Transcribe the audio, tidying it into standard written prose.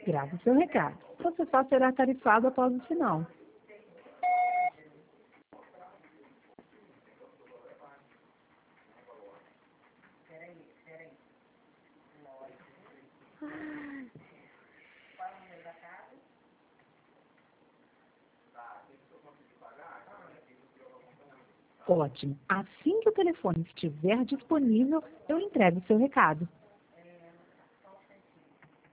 Grave seu recado. Você só será tarifado após o sinal. Ótimo. Assim que o telefone estiver disponível, eu entrego o seu recado.